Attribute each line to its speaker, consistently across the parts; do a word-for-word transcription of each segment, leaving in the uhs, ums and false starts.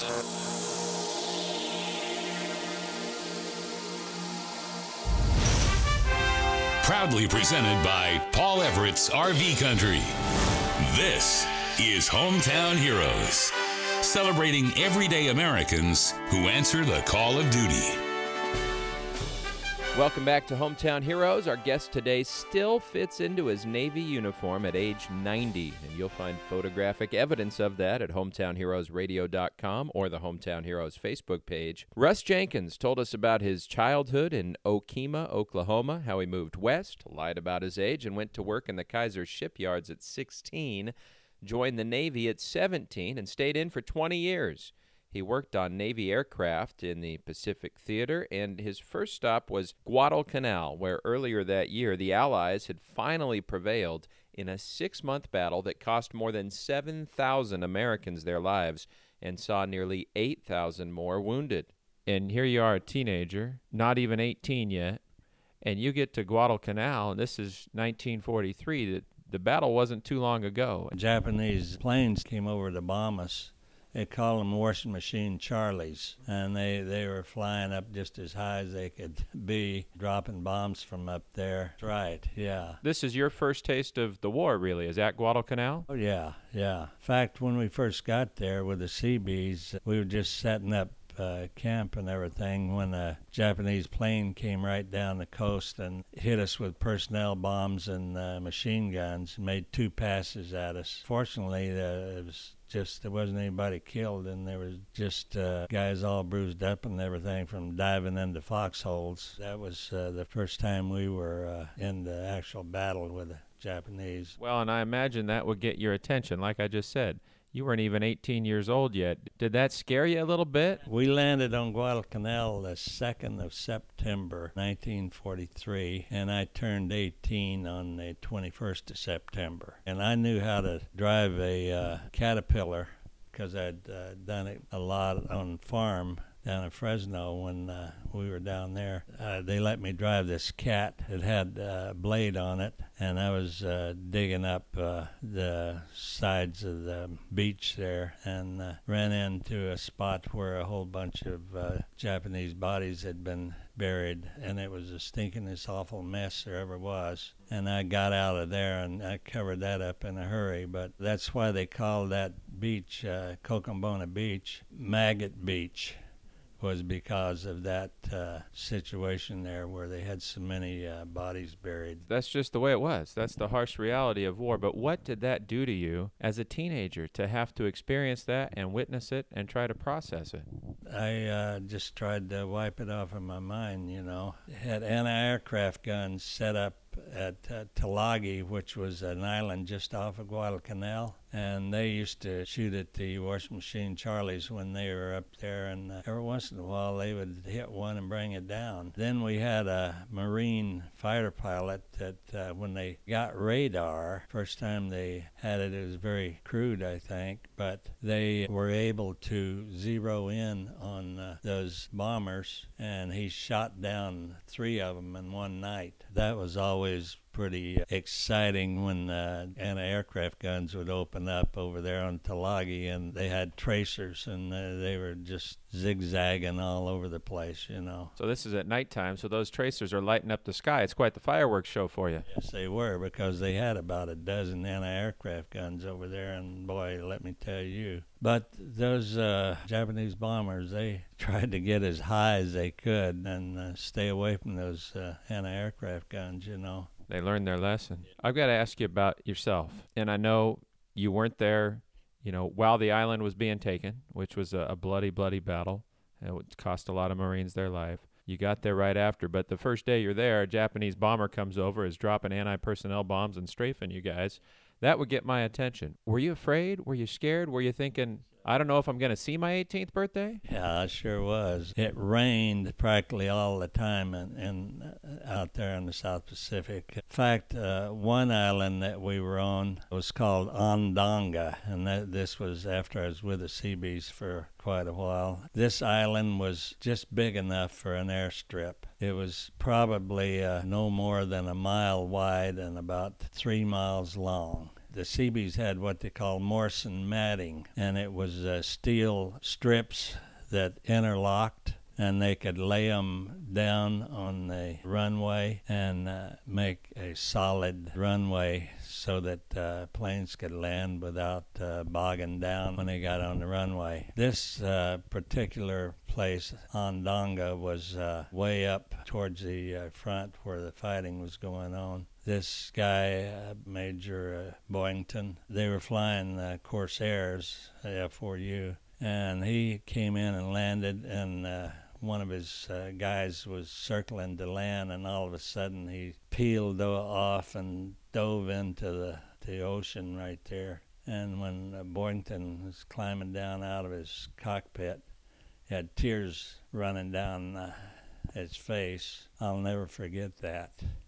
Speaker 1: Proudly presented by Paul Everett's R V Country. This is Hometown Heroes, celebrating everyday Americans who answer the call of duty.
Speaker 2: Welcome back to Hometown Heroes. Our guest today still fits into his Navy uniform at age ninety, and you'll find photographic evidence of that at hometown heroes radio dot com or the Hometown Heroes Facebook page. Russ Jenkins told us about his childhood in Okemah, Oklahoma, how he moved west, lied about his age, and went to work in the Kaiser shipyards at sixteen, joined the Navy at seventeen, and stayed in for twenty years. He worked on Navy aircraft in the Pacific Theater, and his first stop was Guadalcanal, where earlier that year the Allies had finally prevailed in a six-month battle that cost more than seven thousand Americans their lives and saw nearly eight thousand more wounded. And here you are, a teenager, not even eighteen yet, and you get to Guadalcanal, and this is nineteen forty-three. The, the battle wasn't too long ago.
Speaker 3: Japanese planes came over to bomb us. They called them washing machine Charlies, and they, they were flying up just as high as they could be, dropping bombs from up there. That's right, yeah.
Speaker 2: This is your first taste of the war, really, is that Guadalcanal?
Speaker 3: Oh, yeah, yeah. In fact, when we first got there with the Seabees, we were just setting up Uh, camp and everything when a Japanese plane came right down the coast and hit us with personnel bombs and uh, machine guns and made two passes at us. Fortunately, uh, it was just there wasn't anybody killed, and there was just uh, guys all bruised up and everything from diving into foxholes. That was uh, the first time we were uh, in the actual battle with the Japanese.
Speaker 2: Well, and I imagine that would get your attention, like I just said. You weren't even eighteen years old yet. Did that scare you a little bit?
Speaker 3: We landed on Guadalcanal the second of September, nineteen forty-three, and I turned eighteen on the twenty-first of September. And I knew how to drive a uh, Caterpillar because I'd uh, done it a lot on farm down in Fresno when uh, we were down there. Uh, they let me drive this Cat. It had a blade on it, and I was uh, digging up uh, the sides of the beach there and uh, ran into a spot where a whole bunch of uh, Japanese bodies had been buried, and it was the stinkingest awful mess there ever was. And I got out of there and I covered that up in a hurry, but that's why they called that beach, uh, Cocobona Beach, Maggot Beach. Was because of that uh, situation there where they had so many uh, bodies buried.
Speaker 2: That's just the way it was. That's the harsh reality of war. But what did that do to you as a teenager to have to experience that and witness it and try to process it?
Speaker 3: I uh, just tried to wipe it off of my mind, you know. Had anti-aircraft guns set up at uh, Tulagi, which was an island just off of Guadalcanal, and they used to shoot at the washing machine Charlies when they were up there, and uh, every once in a while they would hit one and bring it down. Then we had a Marine fighter pilot that uh, when they got radar, first time they had it, it was very crude, I think, but they were able to zero in on uh, those bombers, and he shot down three of them in one night. That was always pretty exciting when uh, anti-aircraft guns would open up over there on Tulagi, and they had tracers, and uh, they were just zigzagging all over the place, you know.
Speaker 2: So this is at nighttime, so those tracers are lighting up the sky. It's quite the fireworks show for you.
Speaker 3: Yes, they were, because they had about a dozen anti-aircraft guns over there, and boy, let me tell you. But those uh, Japanese bombers, they tried to get as high as they could and uh, stay away from those uh, anti-aircraft guns, you know.
Speaker 2: They learned their lesson. I've got to ask you about yourself. And I know you weren't there, you know, while the island was being taken, which was a, a bloody, bloody battle. It cost a lot of Marines their life. You got there right after, but the first day you're there, a Japanese bomber comes over, is dropping anti-personnel bombs and strafing you guys. That would get my attention. Were you afraid? Were you scared? Were you thinking, I don't know if I'm going to see my eighteenth birthday?
Speaker 3: Yeah, it sure was. It rained practically all the time in, in, uh, out there in the South Pacific. In fact, uh, one island that we were on was called Ondanga, and that, this was after I was with the Seabees for quite a while. This island was just big enough for an airstrip. It was probably uh, no more than a mile wide and about three miles long. the Seabees had what they call Morrison matting, and it was uh, steel strips that interlocked, and they could lay them down on the runway and uh, make a solid runway so that uh, planes could land without uh, bogging down when they got on the runway. This uh, particular place, Onondaga, was uh, way up towards the uh, front where the fighting was going on. This guy, uh, Major uh, Boyington, they were flying uh, Corsairs, F four U, and he came in and landed, and uh, one of his uh, guys was circling to land, and all of a sudden he peeled off and dove into the, the ocean right there. And when uh, Boyington was climbing down out of his cockpit, he had tears running down uh, his face. I'll never forget that.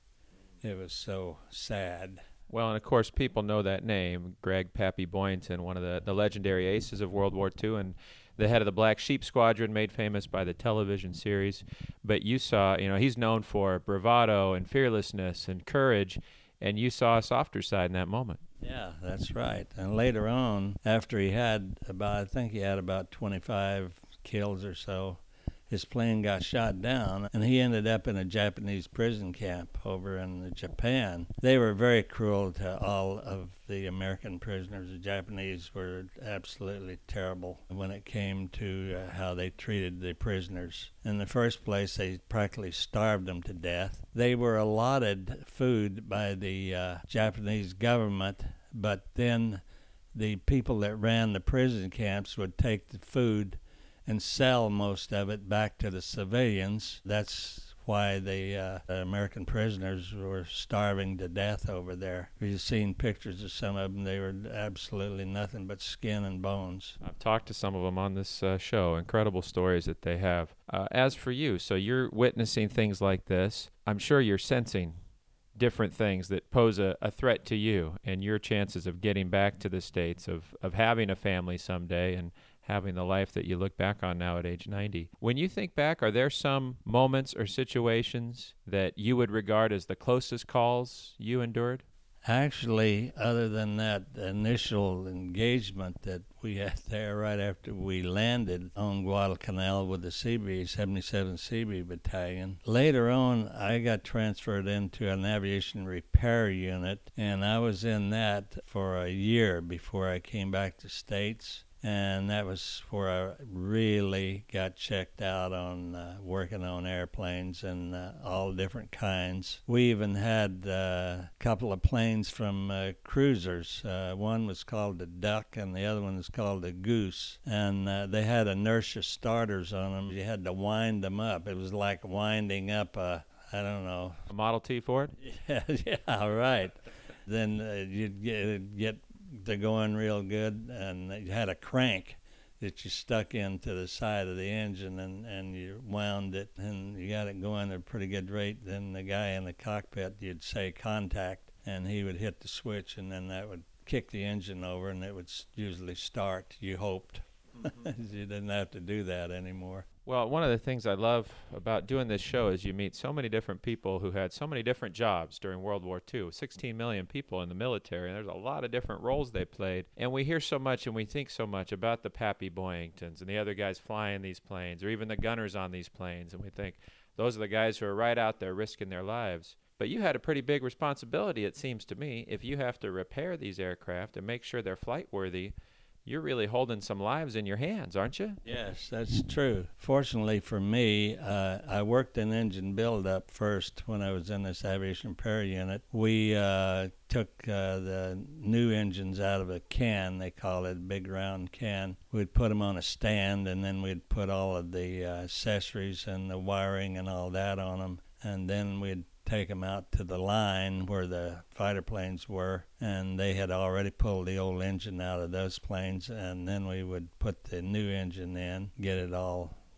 Speaker 3: It was so sad.
Speaker 2: Well, and of course, people know that name, Greg Pappy Boyington, one of the, the legendary aces of World War Two, and the head of the Black Sheep Squadron, made famous by the television series. But you saw, you know, he's known for bravado and fearlessness and courage, and you saw a softer side in that moment.
Speaker 3: Yeah, that's right. And later on, after he had about, I think he had about twenty-five kills or so, his plane got shot down, and he ended up in a Japanese prison camp over in Japan. They were very cruel to all of the American prisoners. The Japanese were absolutely terrible when it came to uh, how they treated the prisoners. In the first place, they practically starved them to death. They were allotted food by the uh, Japanese government, but then the people that ran the prison camps would take the food and sell most of it back to the civilians. That's why the uh, American prisoners were starving to death over there. We've seen pictures of some of them. They were absolutely nothing but skin and bones.
Speaker 2: I've talked to some of them on this uh, show. Incredible stories that they have. Uh, as for you, so you're witnessing things like this. I'm sure you're sensing different things that pose a, a threat to you and your chances of getting back to the States, of, of having a family someday and having the life that you look back on now at age ninety. When you think back, are there some moments or situations that you would regard as the closest calls you endured?
Speaker 3: Actually, other than that initial engagement that we had there right after we landed on Guadalcanal with the Seabee, seventy-seventh Seabee Battalion, later on I got transferred into an aviation repair unit, and I was in that for a year before I came back to States. And that was where I really got checked out on uh, working on airplanes and uh, all different kinds. We even had uh, a couple of planes from uh, cruisers. Uh, one was called the Duck and the other one was called the Goose. And uh, they had inertia starters on them. You had to wind them up. It was like winding up a, I don't know.
Speaker 2: A Model T Ford?
Speaker 3: Yeah, yeah, right. Then uh, you'd get, get they're going real good, and you had a crank that you stuck into the side of the engine, and, and you wound it, and you got it going at a pretty good rate. Then the guy in the cockpit, you'd say contact, and he would hit the switch, and then that would kick the engine over, and it would usually start, you hoped. Mm-hmm. You didn't have to do that anymore.
Speaker 2: Well, one of the things I love about doing this show is you meet so many different people who had so many different jobs during World War Two. sixteen million people in the military, and there's a lot of different roles they played. And we hear so much and we think so much about the Pappy Boyingtons and the other guys flying these planes, or even the gunners on these planes, and we think those are the guys who are right out there risking their lives. But you had a pretty big responsibility, it seems to me. If you have to repair these aircraft and make sure they're flight-worthy, you're really holding some lives in your hands, aren't you?
Speaker 3: Yes, that's true. Fortunately for me, uh, I worked in engine build-up first when I was in this aviation repair unit. We uh, took uh, the new engines out of a can, they call it, a big round can. We'd put them on a stand, and then we'd put all of the uh, accessories and the wiring and all that on them, and then we'd take them out to the line where the fighter planes were, and they had already pulled the old engine out of those planes, and then we would put the new engine in, get it all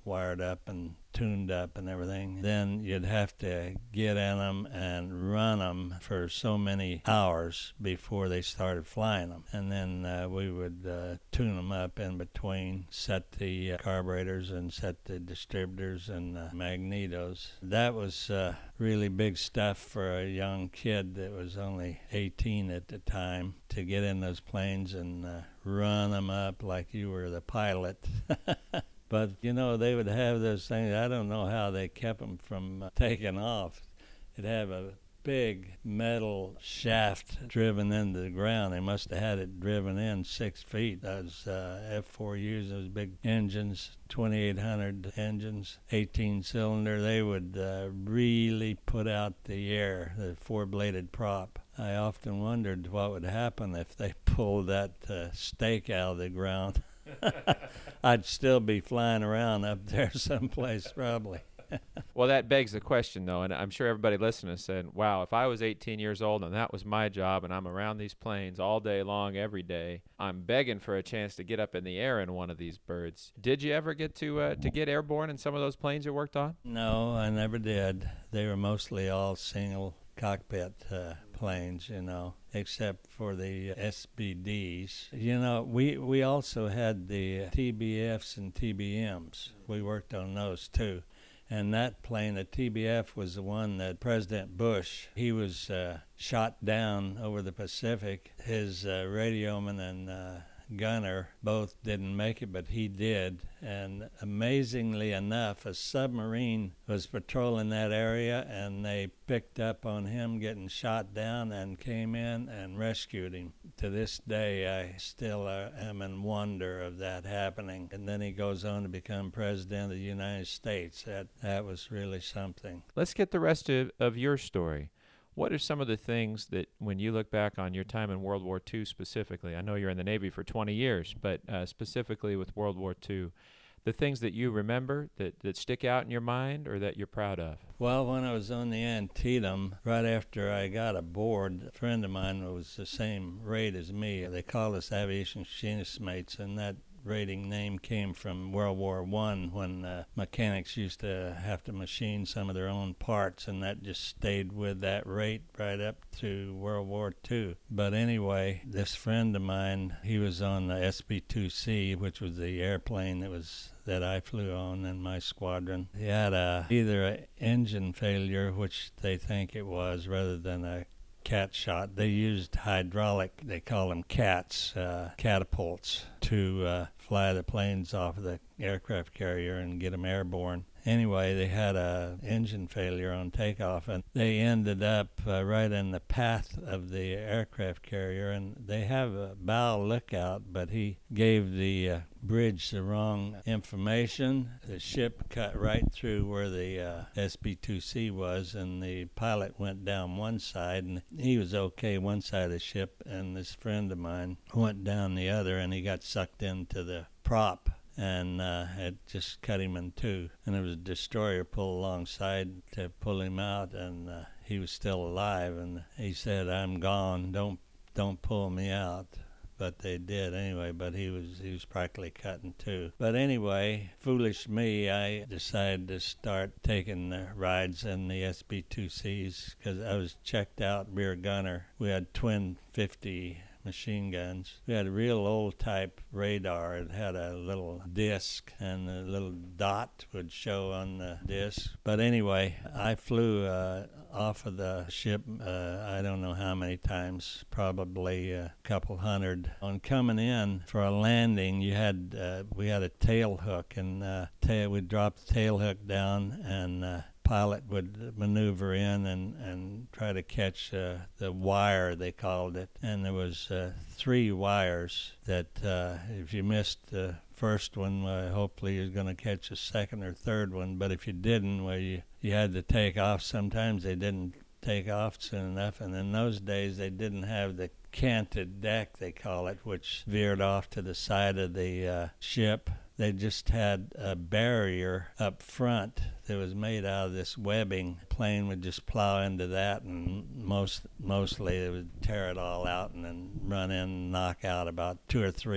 Speaker 3: wired up and tuned up and everything. Then you'd have to get in them and run them for so many hours before they started flying them. And then uh, we would uh, tune them up in between, set the uh, carburetors and set the distributors and uh, magnetos. That was uh, really big stuff for a young kid that was only eighteen at the time, to get in those planes and uh, run them up like you were the pilot. But, you know, they would have those things. I don't know how they kept them from uh, taking off. It'd have a big metal shaft driven into the ground. They must have had it driven in six feet. Those uh, F four U's, those big engines, twenty-eight hundred engines, eighteen cylinder, they would uh, really put out the air, the four-bladed prop. I often wondered what would happen if they pulled that uh, stake out of the ground. I'd still be flying around up there someplace probably.
Speaker 2: Well, that begs the question, though, and I'm sure everybody listening is saying, wow, if I was eighteen years old and that was my job and I'm around these planes all day long, every day, I'm begging for a chance to get up in the air in one of these birds. Did you ever get to uh, to get airborne in some of those planes you worked on?
Speaker 3: No, I never did. They were mostly all single cockpit uh, planes, you know, except for the S B Ds. You know, we, we also had the T B Fs and T B Ms. We worked on those, too. And that plane, the T B F, was the one that President Bush, he was uh, shot down over the Pacific. His uh, radioman and uh, gunner both didn't make it, but he did. And amazingly enough, a submarine was patrolling that area, and they picked up on him getting shot down and came in and rescued him. To this day, I still uh, am in wonder of that happening. And then he goes on to become president of the United States. That, that was really something.
Speaker 2: Let's get the rest of, of your story. What are some of the things that, when you look back on your time in World War Two specifically, I know you're in the Navy for twenty years, but uh, specifically with World War Two, the things that you remember that, that stick out in your mind or that you're proud of?
Speaker 3: Well, when I was on the Antietam, right after I got aboard, a friend of mine was the same rate as me. They called us aviation machinist mates, and that rating name came from World War One, when uh, mechanics used to have to machine some of their own parts, and that just stayed with that rate right up to World War Two. But anyway, this friend of mine, he was on the S B two C, which was the airplane that was that I flew on in my squadron. He had a, either an engine failure, which they think it was, rather than a cat shot. They used hydraulic, they call them cats, uh, catapults, to uh, fly the planes off of the aircraft carrier and get them airborne. Anyway, they had a engine failure on takeoff, and they ended up uh, right in the path of the aircraft carrier, and they have a bow lookout, but he gave the uh, bridge the wrong information. The ship cut right through where the uh, S B two C was, and the pilot went down one side, and he was okay one side of the ship, and this friend of mine went down the other, and he got sucked into the prop, and uh, it just cut him in two. And there was a destroyer pulled alongside to pull him out, and uh, he was still alive. And he said, "I'm gone. Don't don't pull me out." But they did anyway. But he was he was practically cut in two. But anyway, foolish me, I decided to start taking the rides in the S B two Cs because I was checked out rear gunner. We had twin fifty machine guns. We had a real old type radar. It had a little disc, and a little dot would show on the disc. But anyway, I flew uh, off of the ship, uh, I don't know how many times, probably a couple hundred. On coming in for a landing, you had uh, we had a tail hook, and uh, tail, we'd drop the tail hook down, and uh, pilot would maneuver in and, and try to catch uh, the wire, they called it. And there was uh, three wires that uh, if you missed the first one, uh, hopefully you're going to catch a second or third one. But if you didn't, well, you, you had to take off. Sometimes they didn't take off soon enough. And in those days, they didn't have the canted deck, they call it, which veered off to the side of the uh, ship. They just had a barrier up front that was made out of this webbing. The plane would just plow into that, and most mostly it would tear it all out and then run in and knock out about two or three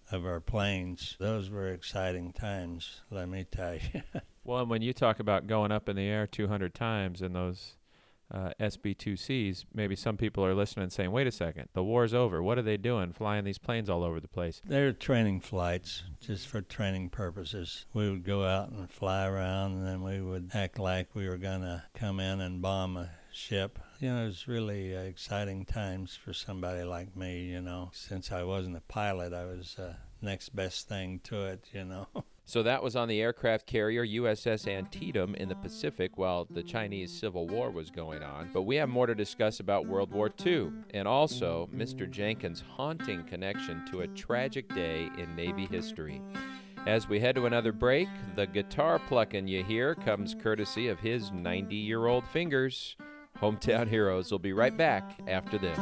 Speaker 3: of our planes. Those were exciting times, let me tell you.
Speaker 2: Well, and when you talk about going up in the air two hundred times in those uh, S B two Cs, maybe some people are listening and saying, wait a second, the war's over. What are they doing flying these planes all over the place?
Speaker 3: They're training flights, just for training purposes. We would go out and fly around, and then we would act like we were going to come in and bomb a ship. You know, it was really uh, exciting times for somebody like me, you know. Since I wasn't a pilot, I was uh, next best thing to it, you know.
Speaker 2: So that was on the aircraft carrier U S S Antietam in the Pacific while the Chinese Civil War was going on. But we have more to discuss about World War Two, and also Mister Jenkins' haunting connection to a tragic day in Navy history. As we head to another break, the guitar plucking you hear comes courtesy of his ninety-year-old fingers. Hometown Heroes will be right back after this.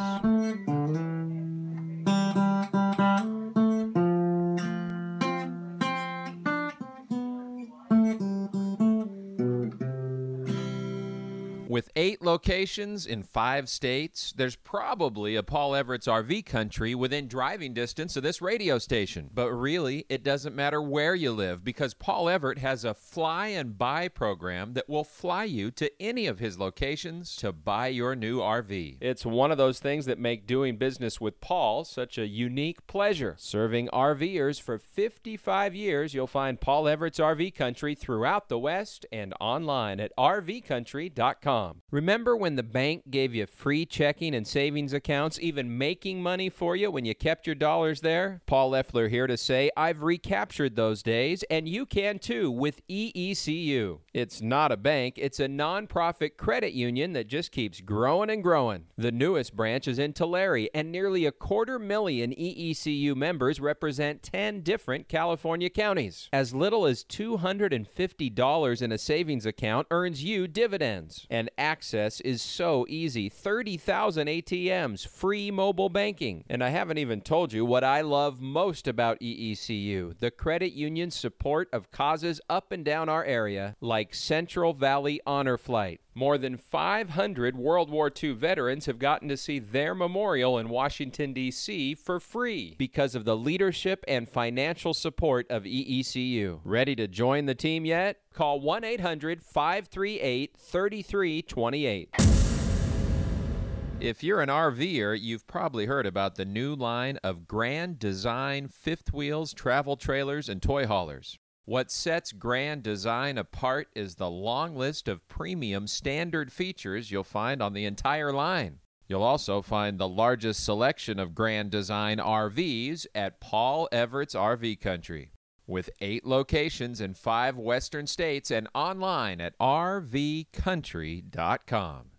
Speaker 2: With eight locations in five states, there's probably a Paul Everett's R V Country within driving distance of this radio station. But really, it doesn't matter where you live, because Paul Everett has a fly and buy program that will fly you to any of his locations to buy your new R V. It's one of those things that make doing business with Paul such a unique pleasure. Serving RVers for fifty-five years, you'll find Paul Everett's R V Country throughout the West and online at R V country dot com. Remember when the bank gave you free checking and savings accounts, even making money for you when you kept your dollars there? Paul Leffler here to say I've recaptured those days, and you can too with E E C U. It's not a bank, it's a nonprofit credit union that just keeps growing and growing. The newest branch is in Tulare, and nearly a quarter million E E C U members represent ten different California counties. As little as two hundred fifty dollars in a savings account earns you dividends. And access is so easy. thirty thousand A T Ms, free mobile banking. And I haven't even told you what I love most about E E C U, the credit union's support of causes up and down our area, like Central Valley Honor Flight. More than five hundred World War Two veterans have gotten to see their memorial in Washington, D C for free because of the leadership and financial support of E E C U. Ready to join the team yet? Call one eight hundred five three eight three three two eight. If you're an RVer, you've probably heard about the new line of Grand Design fifth wheels, travel trailers, and toy haulers. What sets Grand Design apart is the long list of premium standard features you'll find on the entire line. You'll also find the largest selection of Grand Design R Vs at Paul Everett's R V Country. With eight locations in five western states and online at R V country dot com.